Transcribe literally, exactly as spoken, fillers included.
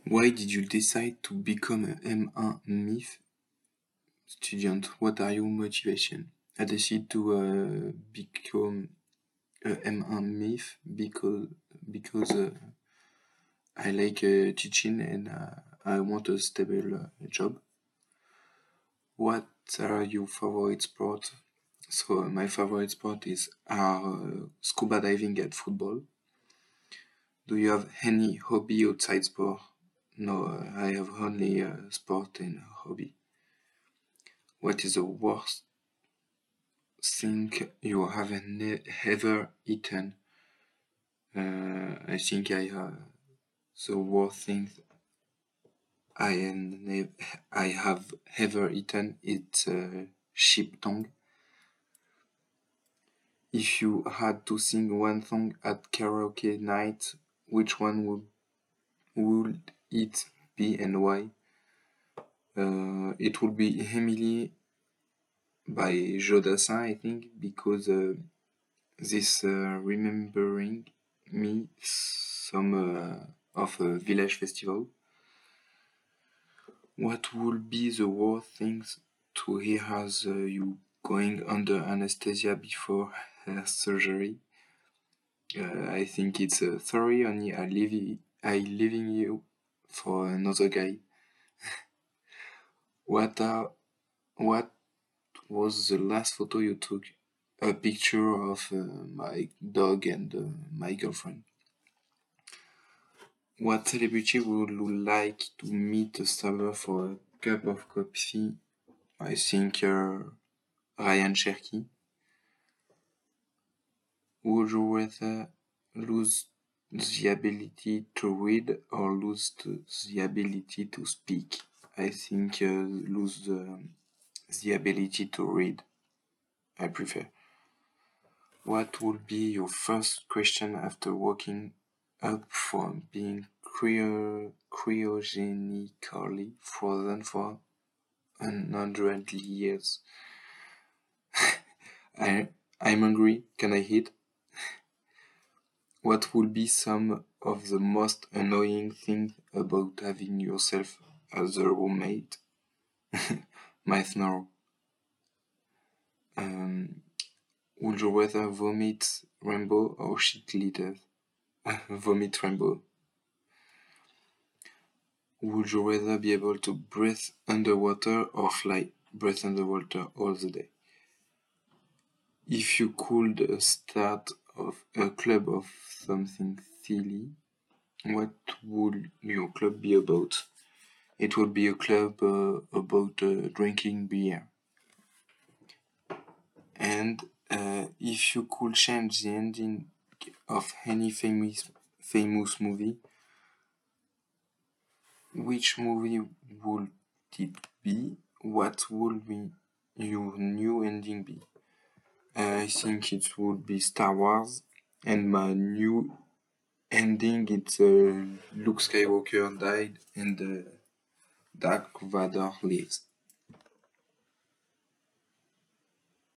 Why did you decide to become a M one M I F student? What are your motivation? I decided to uh, become a M one M I F because because uh, I like uh, teaching and uh, I want a stable uh, job. What are your favorite sports? So uh, my favorite sport is are uh, scuba diving and football. Do you have any hobby outside sport? No, uh, I have only uh, sport and hobby. What is the worst thing you have ne- ever eaten? Uh, I think I uh, the worst thing I ne- I have ever eaten is uh, sheep tongue. If you had to sing one song at karaoke night, which one would would it be and why? Uh, it would be Emily by Jodassin, I think, because uh, this uh, remembering me some uh, of a village festival. What would be the worst things to hear as uh, you going under anesthesia before uh, surgery? Uh, I think it's uh, sorry, only I leave I leaving you for another guy. What are what was the last photo you took? A picture of uh, my dog and uh, my girlfriend. What celebrity would you like to meet a Starbucks for a cup of coffee? I think uh, Ryan Cherky. Would you rather lose the ability to read or lose the, the ability to speak? I think uh, lose the, the ability to read. I prefer. What would be your first question after waking up from being cryo- cryogenically frozen for one hundred years? I, I'm hungry. Can I eat? What would be some of the most annoying things about having yourself as a roommate? My snore. Um, would you rather vomit rainbow or shit glitter? Vomit rainbow. Would you rather be able to breathe underwater or fly? Breathe underwater all the day. If you could uh, start of a club of something silly, what would your club be about? It would be a club uh, about uh, drinking beer. And uh, if you could change the ending of any famous famous movie, which movie would it be? What would be your new ending be? Uh, I think it would be Star Wars, and my new ending it's uh, Luke Skywalker died and uh, Dark Vador lives.